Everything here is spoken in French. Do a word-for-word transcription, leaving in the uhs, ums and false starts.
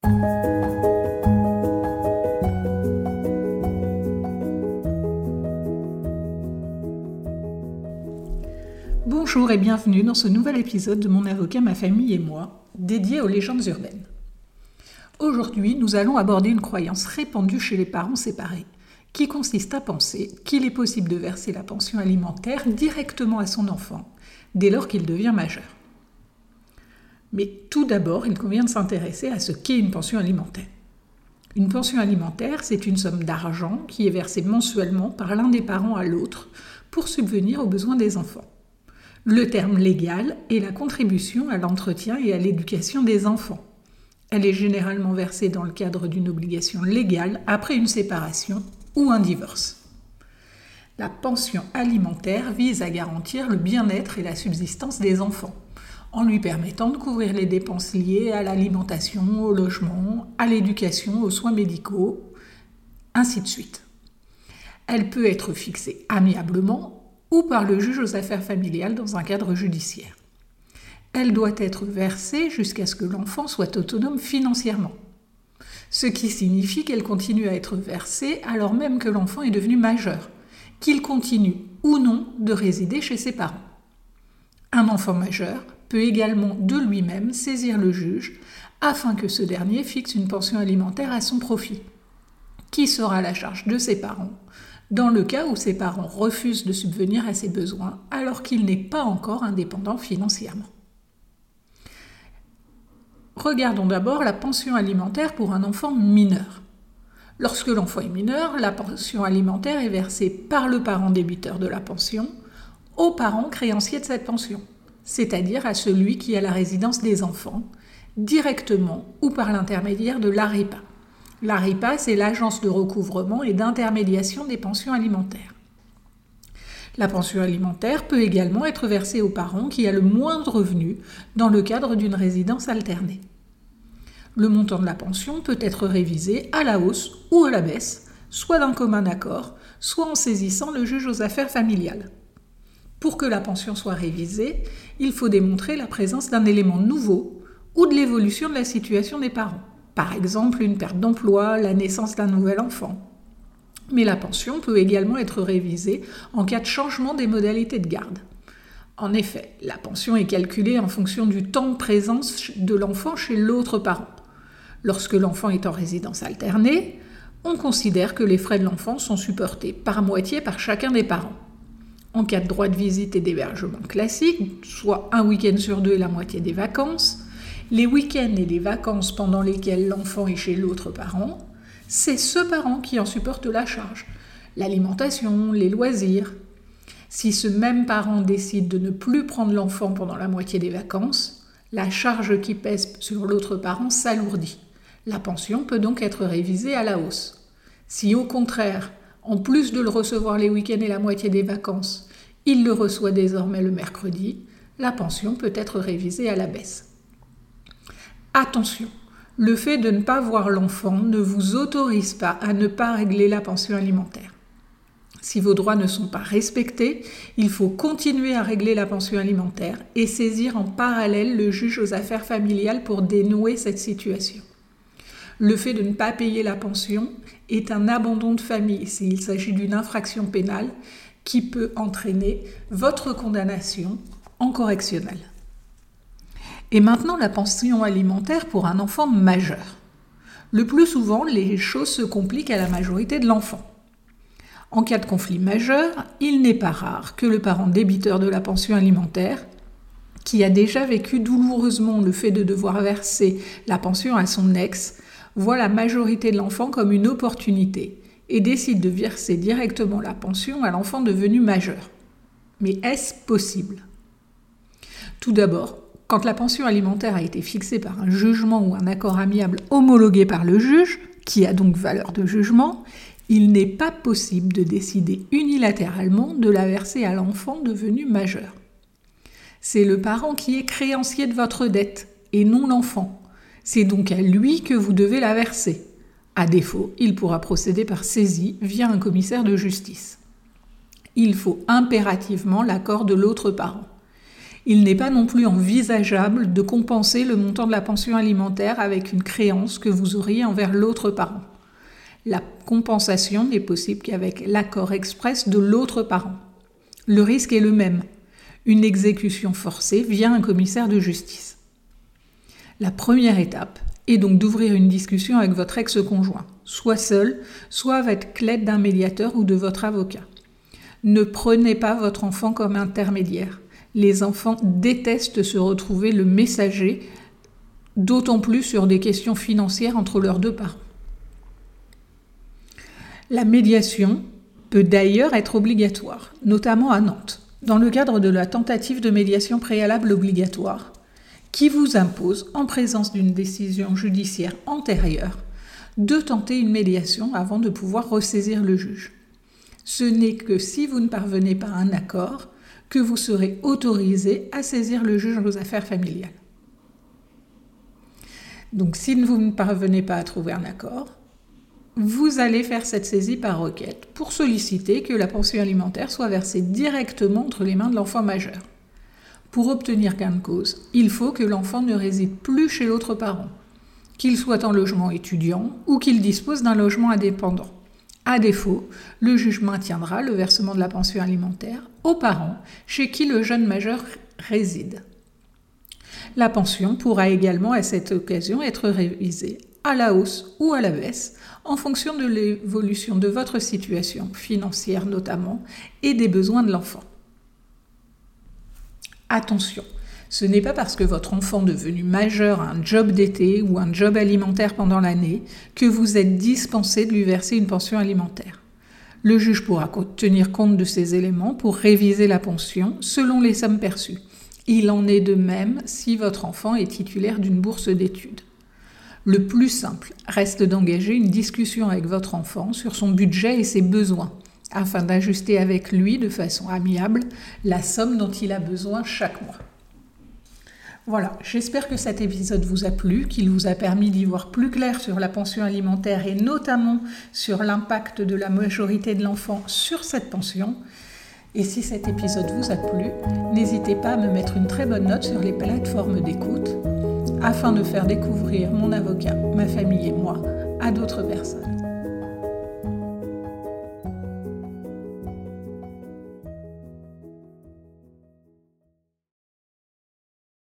Bonjour et bienvenue dans ce nouvel épisode de Mon avocat, ma famille et moi, dédié aux légendes urbaines. Aujourd'hui, nous allons aborder une croyance répandue chez les parents séparés, qui consiste à penser qu'il est possible de verser la pension alimentaire directement à son enfant, dès lors qu'il devient majeur. Mais tout d'abord, il convient de s'intéresser à ce qu'est une pension alimentaire. Une pension alimentaire, c'est une somme d'argent qui est versée mensuellement par l'un des parents à l'autre pour subvenir aux besoins des enfants. Le terme légal est la contribution à l'entretien et à l'éducation des enfants. Elle est généralement versée dans le cadre d'une obligation légale après une séparation ou un divorce. La pension alimentaire vise à garantir le bien-être et la subsistance des enfants, en lui permettant de couvrir les dépenses liées à l'alimentation, au logement, à l'éducation, aux soins médicaux, ainsi de suite. Elle peut être fixée amiablement ou par le juge aux affaires familiales dans un cadre judiciaire. Elle doit être versée jusqu'à ce que l'enfant soit autonome financièrement, ce qui signifie qu'elle continue à être versée alors même que l'enfant est devenu majeur, qu'il continue ou non de résider chez ses parents. Un enfant majeur peut également de lui-même saisir le juge afin que ce dernier fixe une pension alimentaire à son profit, qui sera à la charge de ses parents, dans le cas où ses parents refusent de subvenir à ses besoins alors qu'il n'est pas encore indépendant financièrement. Regardons d'abord la pension alimentaire pour un enfant mineur. Lorsque l'enfant est mineur, la pension alimentaire est versée par le parent débiteur de la pension au parent créancier de cette pension, c'est-à-dire à celui qui a la résidence des enfants, directement ou par l'intermédiaire de l'A R I P A. L'A R I P A, c'est l'agence de recouvrement et d'intermédiation des pensions alimentaires. La pension alimentaire peut également être versée aux parents qui a le moindre revenu dans le cadre d'une résidence alternée. Le montant de la pension peut être révisé à la hausse ou à la baisse, soit d'un commun accord, soit en saisissant le juge aux affaires familiales. Pour que la pension soit révisée, il faut démontrer la présence d'un élément nouveau ou de l'évolution de la situation des parents. Par exemple, une perte d'emploi, la naissance d'un nouvel enfant. Mais la pension peut également être révisée en cas de changement des modalités de garde. En effet, la pension est calculée en fonction du temps de présence de l'enfant chez l'autre parent. Lorsque l'enfant est en résidence alternée, on considère que les frais de l'enfant sont supportés par moitié par chacun des parents. En cas de droit de visite et d'hébergement classique, soit un week-end sur deux et la moitié des vacances, les week-ends et les vacances pendant lesquels l'enfant est chez l'autre parent, c'est ce parent qui en supporte la charge, l'alimentation, les loisirs. Si ce même parent décide de ne plus prendre l'enfant pendant la moitié des vacances, la charge qui pèse sur l'autre parent s'alourdit. La pension peut donc être révisée à la hausse. Si au contraire, en plus de le recevoir les week-ends et la moitié des vacances, il le reçoit désormais le mercredi, la pension peut être révisée à la baisse. Attention, le fait de ne pas voir l'enfant ne vous autorise pas à ne pas régler la pension alimentaire. Si vos droits ne sont pas respectés, il faut continuer à régler la pension alimentaire et saisir en parallèle le juge aux affaires familiales pour dénouer cette situation. Le fait de ne pas payer la pension est un abandon de famille s'il s'agit d'une infraction pénale qui peut entraîner votre condamnation en correctionnelle. Et maintenant, la pension alimentaire pour un enfant majeur. Le plus souvent, les choses se compliquent à la majorité de l'enfant. En cas de conflit majeur, il n'est pas rare que le parent débiteur de la pension alimentaire, qui a déjà vécu douloureusement le fait de devoir verser la pension à son ex, voit la majorité de l'enfant comme une opportunité et décide de verser directement la pension à l'enfant devenu majeur. Mais est-ce possible ? Tout d'abord, quand la pension alimentaire a été fixée par un jugement ou un accord amiable homologué par le juge, qui a donc valeur de jugement, il n'est pas possible de décider unilatéralement de la verser à l'enfant devenu majeur. C'est le parent qui est créancier de votre dette et non l'enfant. C'est donc à lui que vous devez la verser. À défaut, il pourra procéder par saisie via un commissaire de justice. Il faut impérativement l'accord de l'autre parent. Il n'est pas non plus envisageable de compenser le montant de la pension alimentaire avec une créance que vous auriez envers l'autre parent. La compensation n'est possible qu'avec l'accord express de l'autre parent. Le risque est le même, une exécution forcée via un commissaire de justice. La première étape est donc d'ouvrir une discussion avec votre ex-conjoint, soit seul, soit avec l'aide d'un médiateur ou de votre avocat. Ne prenez pas votre enfant comme intermédiaire. Les enfants détestent se retrouver le messager, d'autant plus sur des questions financières entre leurs deux parents. La médiation peut d'ailleurs être obligatoire, notamment à Nantes, dans le cadre de la tentative de médiation préalable obligatoire, qui vous impose, en présence d'une décision judiciaire antérieure, de tenter une médiation avant de pouvoir ressaisir le juge. Ce n'est que si vous ne parvenez pas à un accord que vous serez autorisé à saisir le juge aux affaires familiales. Donc si vous ne parvenez pas à trouver un accord, vous allez faire cette saisie par requête pour solliciter que la pension alimentaire soit versée directement entre les mains de l'enfant majeur. Pour obtenir gain de cause, il faut que l'enfant ne réside plus chez l'autre parent, qu'il soit en logement étudiant ou qu'il dispose d'un logement indépendant. À défaut, le juge maintiendra le versement de la pension alimentaire aux parents chez qui le jeune majeur réside. La pension pourra également à cette occasion être révisée à la hausse ou à la baisse en fonction de l'évolution de votre situation financière notamment et des besoins de l'enfant. Attention, ce n'est pas parce que votre enfant devenu majeur a un job d'été ou un job alimentaire pendant l'année que vous êtes dispensé de lui verser une pension alimentaire. Le juge pourra tenir compte de ces éléments pour réviser la pension selon les sommes perçues. Il en est de même si votre enfant est titulaire d'une bourse d'études. Le plus simple reste d'engager une discussion avec votre enfant sur son budget et ses besoins, afin d'ajuster avec lui de façon amiable la somme dont il a besoin chaque mois. Voilà, j'espère que cet épisode vous a plu, qu'il vous a permis d'y voir plus clair sur la pension alimentaire et notamment sur l'impact de la majorité de l'enfant sur cette pension. Et si cet épisode vous a plu, n'hésitez pas à me mettre une très bonne note sur les plateformes d'écoute afin de faire découvrir mon avocat, ma famille et moi à d'autres personnes.